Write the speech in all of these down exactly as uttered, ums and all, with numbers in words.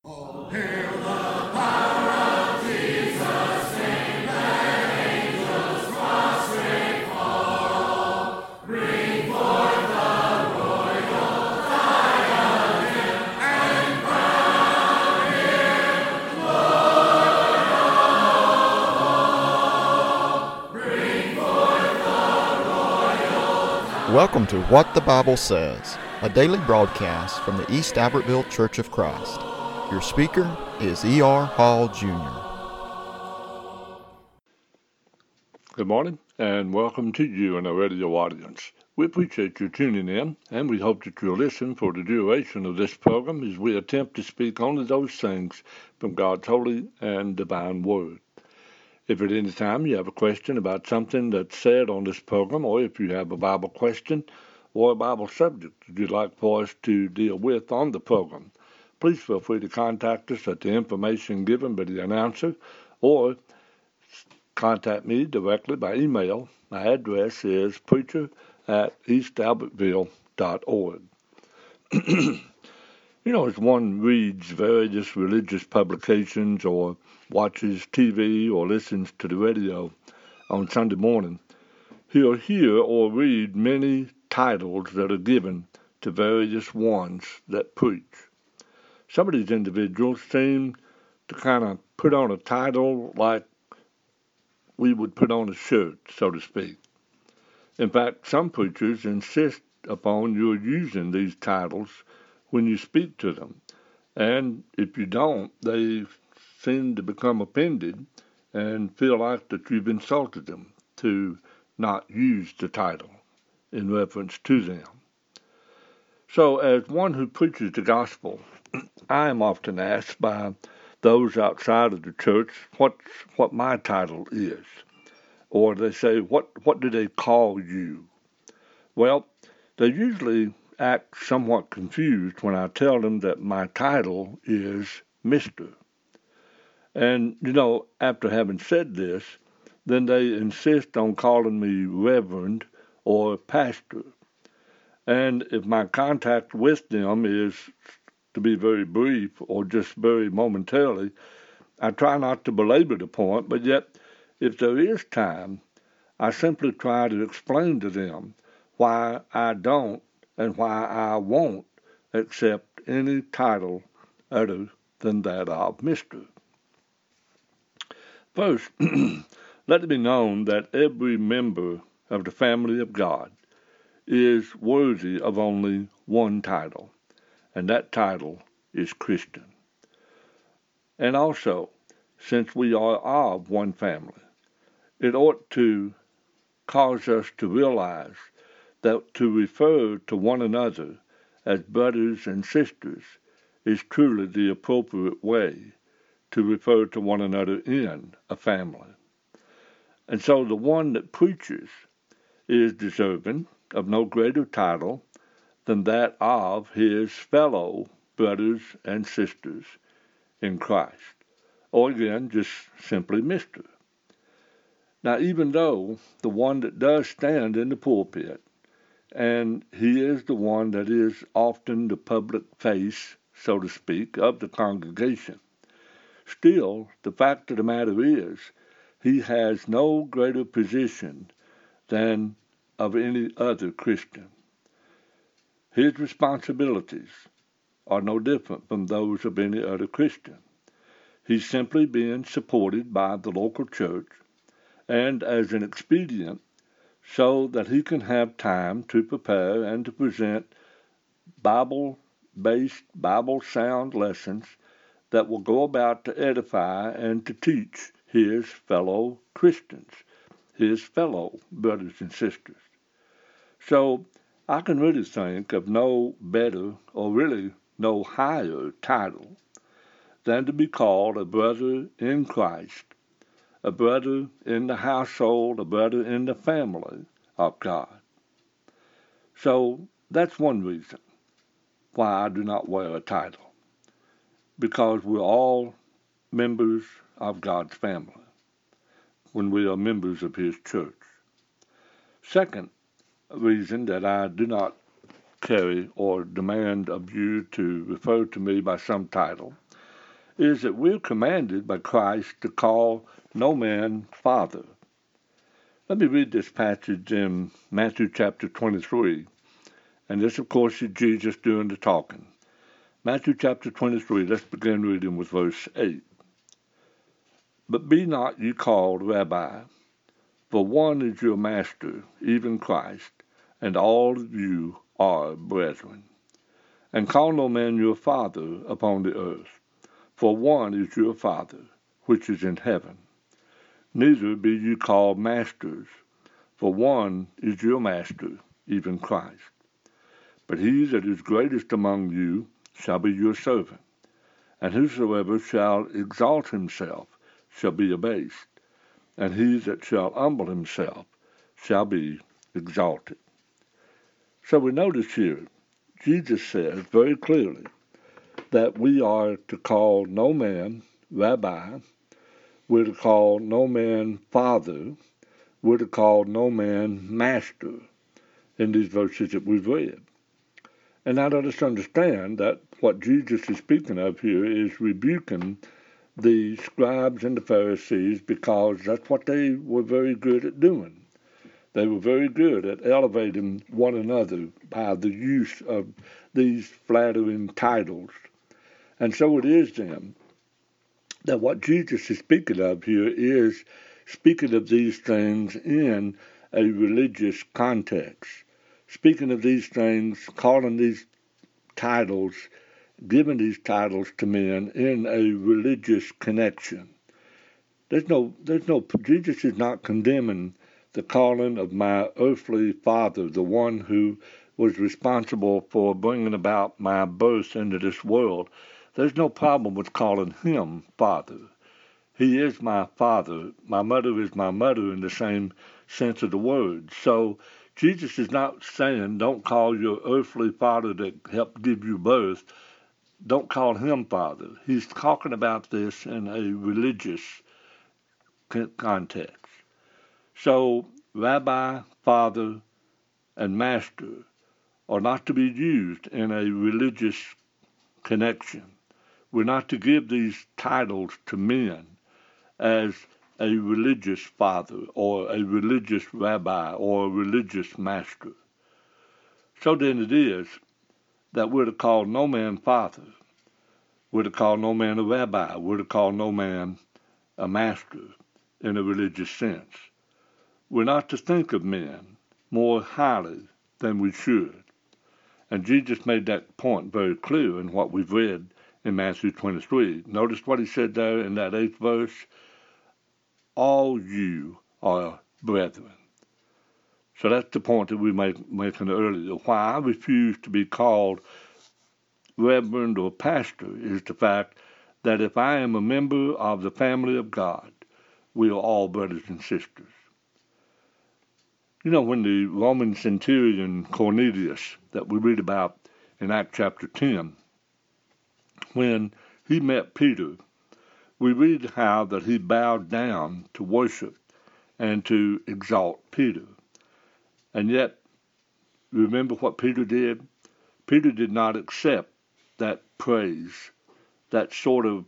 Oh, hail the power of Jesus' name, let angels prostrate fall. Bring forth the royal diadem and crown him Lord of all. Bring forth the royal diadem. Welcome to What the Bible Says, a daily broadcast from the East Albertville Church of Christ. Your speaker is E R Hall, Junior Good morning, and welcome to you and our radio audience. We appreciate you tuning in, and we hope that you'll listen for the duration of this program as we attempt to speak only those things from God's holy and divine word. If at any time you have a question about something that's said on this program, or if you have a Bible question or a Bible subject that you'd like for us to deal with on the program, please feel free to contact us at the information given by the announcer, or contact me directly by email. My address is preacher at east albertville dot org. You know, as one reads various religious publications or watches T V or listens to the radio on Sunday morning, he'll hear or read many titles that are given to various ones that preach. Some of these individuals seem to kind of put on a title like we would put on a shirt, so to speak. In fact, some preachers insist upon your using these titles when you speak to them. And if you don't, they seem to become offended and feel like that you've insulted them to not use the title in reference to them. So as one who preaches the gospel, I am often asked by those outside of the church what what my title is. Or they say, what, what do they call you? Well, they usually act somewhat confused when I tell them that my title is Mister And, you know, after having said this, then they insist on calling me Reverend or Pastor. And if my contact with them is to be very brief or just very momentarily, I try not to belabor the point, but yet if there is time, I simply try to explain to them why I don't and why I won't accept any title other than that of Mister First, let it be known that every member of the family of God is worthy of only one title, and that title is Christian. And also, since we are of one family, it ought to cause us to realize that to refer to one another as brothers and sisters is truly the appropriate way to refer to one another in a family. And so the one that preaches is deserving of no greater title than that of his fellow brothers and sisters in Christ, or again, just simply Mister Now, even though the one that does stand in the pulpit, and he is the one that is often the public face, so to speak, of the congregation, still, the fact of the matter is, he has no greater position than of any other Christian. His responsibilities are no different from those of any other Christian. He's simply being supported by the local church, and as an expedient, so that he can have time to prepare and to present Bible-based, Bible-sound lessons that will go about to edify and to teach his fellow Christians, his fellow brothers and sisters. So I can really think of no better or really no higher title than to be called a brother in Christ, a brother in the household, a brother in the family of God. So that's one reason why I do not wear a title, because we're all members of God's family when we are members of His church. Second reason that I do not carry or demand of you to refer to me by some title is that we're commanded by Christ to call no man father. Let me read this passage in Matthew chapter twenty-three. And this, of course, is Jesus doing the talking. Matthew chapter twenty-three, let's begin reading with verse eight. But be not ye called Rabbi, for one is your master, even Christ, and all of you are brethren. And call no man your father upon the earth, for one is your Father, which is in heaven. Neither be ye called masters, for one is your master, even Christ. But he that is greatest among you shall be your servant, and whosoever shall exalt himself shall be abased, and he that shall humble himself shall be exalted. So we notice here, Jesus says very clearly that we are to call no man Rabbi, we're to call no man Father, we're to call no man Master in these verses that we've read. And now let us understand that what Jesus is speaking of here is rebuking the scribes and the Pharisees because that's what they were very good at doing. They were very good at elevating one another by the use of these flattering titles. And so it is then that what Jesus is speaking of here is speaking of these things in a religious context. Speaking of these things, calling these titles, giving these titles to men in a religious connection. There's no, there's no, Jesus is not condemning the calling of my earthly father, the one who was responsible for bringing about my birth into this world. There's no problem with calling him Father. He is my father. My mother is my mother in the same sense of the word. So Jesus is not saying don't call your earthly father that helped give you birth, don't call him Father. He's talking about this in a religious context. So Rabbi, Father, and Master are not to be used in a religious connection. We're not to give these titles to men as a religious father or a religious rabbi or a religious master. So then it is that we're to call no man father. We're to call no man a rabbi. We're to call no man a master in a religious sense. We're not to think of men more highly than we should. And Jesus made that point very clear in what we've read in Matthew twenty-three. Notice what he said there in that eighth verse. All you are brethren. So that's the point that we make making earlier. Why I refuse to be called reverend or pastor is the fact that if I am a member of the family of God, we are all brothers and sisters. You know, when the Roman centurion Cornelius that we read about in Acts chapter ten, when he met Peter, we read how that he bowed down to worship and to exalt Peter. And yet, remember what Peter did? Peter did not accept that praise, that sort of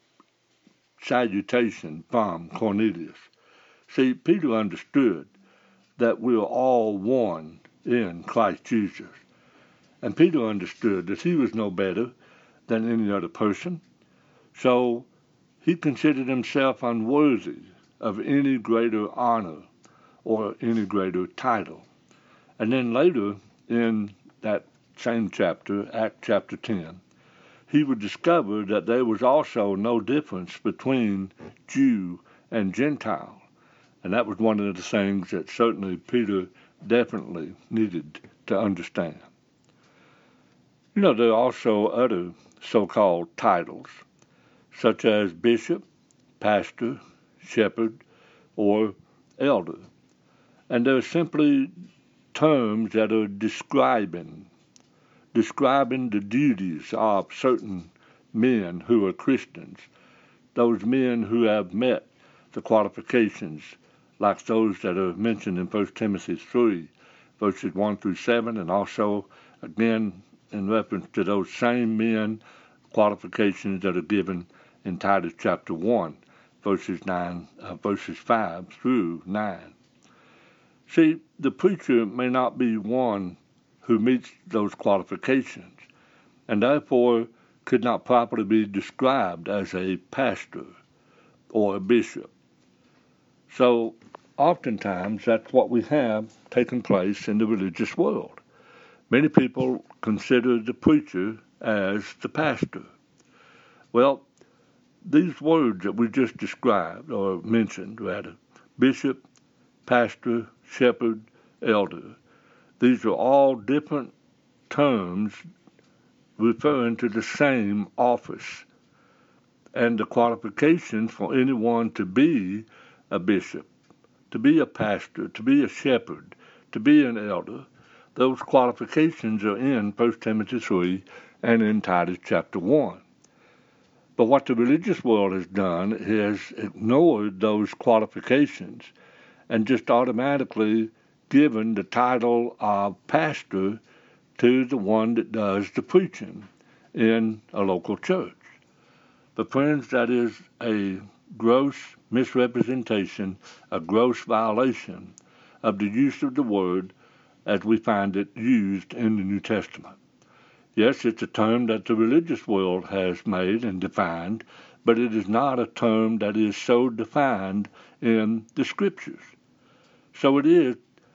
salutation from Cornelius. See, Peter understood that we are all one in Christ Jesus. And Peter understood that he was no better than any other person. So he considered himself unworthy of any greater honor or any greater title. And then later in that same chapter, Acts chapter ten, he would discover that there was also no difference between Jew and Gentile. And that was one of the things that certainly Peter definitely needed to understand. You know, there are also other so-called titles, such as bishop, pastor, shepherd, or elder. And they're simply terms that are describing, describing the duties of certain men who are Christians, those men who have met the qualifications like those that are mentioned in First Timothy three, verses one through seven, and also, again, in reference to those same men, qualifications that are given in Titus chapter one, verses nine, uh, verses five through nine. See, the preacher may not be one who meets those qualifications, and therefore could not properly be described as a pastor or a bishop. So, oftentimes, that's what we have taken place in the religious world. Many people consider the preacher as the pastor. Well, these words that we just described, or mentioned rather, bishop, pastor, shepherd, elder, these are all different terms referring to the same office. And the qualifications for anyone to be a bishop, to be a pastor, to be a shepherd, to be an elder, those qualifications are in First Timothy three and in Titus chapter one. But what the religious world has done is ignored those qualifications and just automatically given the title of pastor to the one that does the preaching in a local church. But friends, that is a gross misrepresentation, a gross violation of the use of the word as we find it used in the New Testament. Yes, it's a term that the religious world has made and defined, but it is not a term that is so defined in the Scriptures. So it is,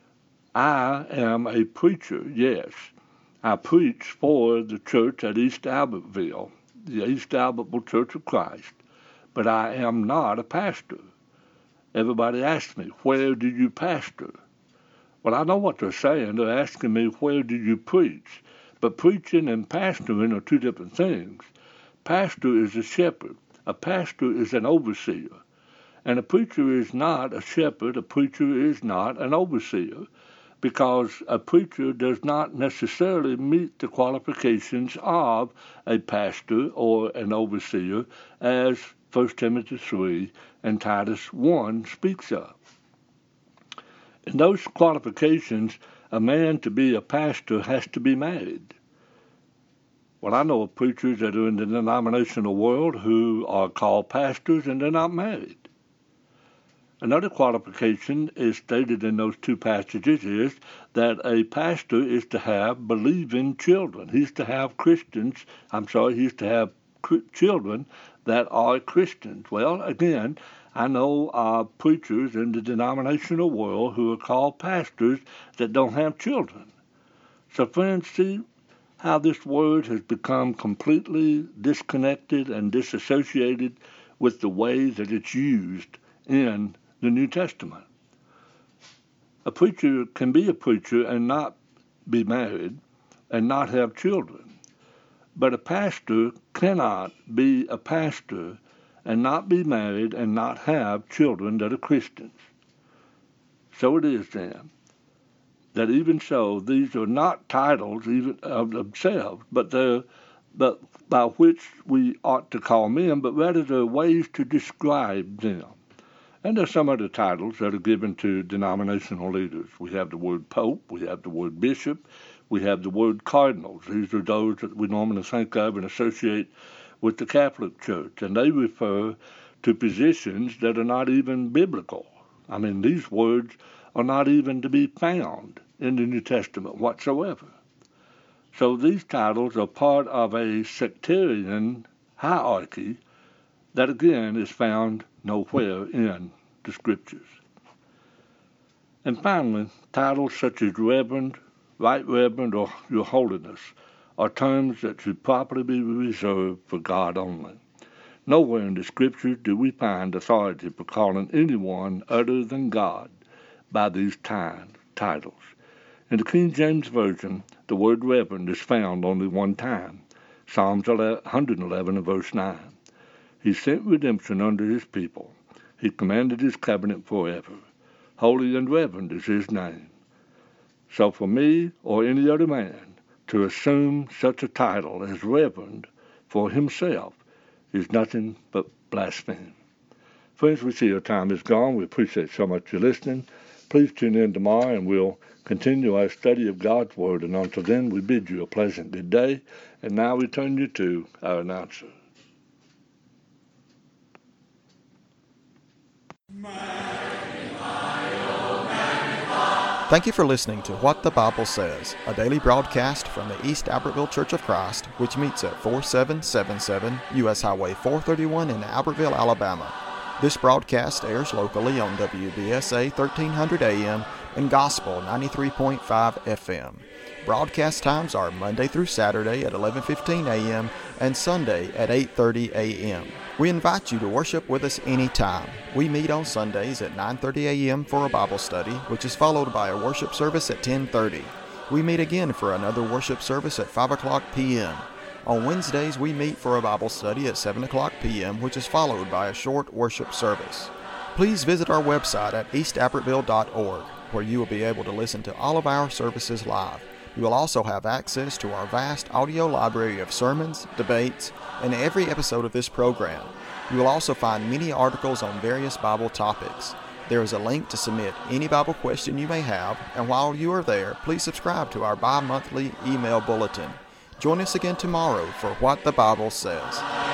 I am a preacher, yes. I preach for the church at East Albertville, the East Albertville Church of Christ, but I am not a pastor. Everybody asks me, where do you pastor? Well, I know what they're saying. They're asking me, where do you preach? But preaching and pastoring are two different things. Pastor is a shepherd. A pastor is an overseer. And a preacher is not a shepherd. A preacher is not an overseer, because a preacher does not necessarily meet the qualifications of a pastor or an overseer, as First Timothy three and Titus one speaks of. In those qualifications, a man to be a pastor has to be married. Well, I know of preachers that are in the denominational world who are called pastors and they're not married. Another qualification is stated in those two passages is that a pastor is to have believing children. He's to have Christians, I'm sorry, he's to have children that are Christians. Well, again, I know of preachers in the denominational world who are called pastors that don't have children. So friends, see how this word has become completely disconnected and disassociated with the way that it's used in the New Testament. A preacher can be a preacher and not be married and not have children. But a pastor cannot be a pastor and not be married and not have children that are Christians. So it is then that even so, these are not titles even of themselves, but they're but by which we ought to call men, but rather they're ways to describe them. And there's some other titles that are given to denominational leaders. We have the word pope, we have the word bishop, we have the word cardinals. These are those that we normally think of and associate with the Catholic Church, and they refer to positions that are not even biblical. I mean, these words are not even to be found in the New Testament whatsoever. So these titles are part of a sectarian hierarchy that, again, is found nowhere in the Scriptures. And finally, titles such as Reverend, Right Reverend, or Your Holiness are terms that should properly be reserved for God only. Nowhere in the Scriptures do we find authority for calling anyone other than God by these titles. In the King James Version, the word Reverend is found only one time, Psalms one hundred eleven and verse nine. He sent redemption unto his people. He commanded his covenant forever. Holy and reverend is his name. So for me or any other man to assume such a title as reverend for himself is nothing but blasphemy. Friends, we see our time is gone. We appreciate so much your listening. Please tune in tomorrow and we'll continue our study of God's Word. And until then, we bid you a pleasant good day. And now we turn you to our announcer. Thank you for listening to What the Bible Says, a daily broadcast from the East Albertville Church of Christ, which meets at forty-seven seventy-seven U S Highway four thirty-one in Albertville, Alabama. This broadcast airs locally on W B S A thirteen hundred A M and Gospel ninety-three point five F M. Broadcast times are Monday through Saturday at eleven fifteen A M and Sunday at eight thirty A M. We invite you to worship with us anytime. We meet on Sundays at nine thirty A M for a Bible study, which is followed by a worship service at ten thirty. We meet again for another worship service at five o'clock P M On Wednesdays, we meet for a Bible study at seven o'clock P M, which is followed by a short worship service. Please visit our website at east albertville dot org, where you will be able to listen to all of our services live. You will also have access to our vast audio library of sermons, debates, and every episode of this program. You will also find many articles on various Bible topics. There is a link to submit any Bible question you may have, and while you are there, please subscribe to our bi-monthly email bulletin. Join us again tomorrow for What the Bible Says.